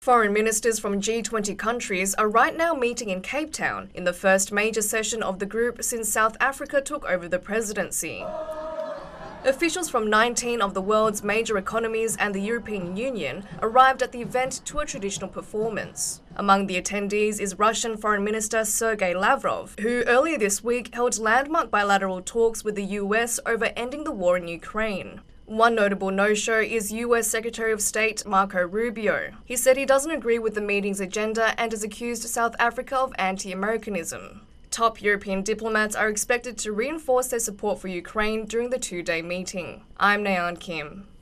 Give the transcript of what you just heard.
Foreign ministers from G20 countries are right now meeting in Cape Town in the first major session of the group since South Africa took over the presidency. Officials from 19 of the world's major economies and the European Union arrived at the event to a traditional performance. Among the attendees is Russian Foreign Minister Sergei Lavrov, who earlier this week held landmark bilateral talks with the US over ending the war in Ukraine. One notable no-show is US Secretary of State Marco Rubio. He said he doesn't agree with the meeting's agenda and has accused South Africa of anti-Americanism. Top European diplomats are expected to reinforce their support for Ukraine during the two-day meeting. I'm Nayan Kim.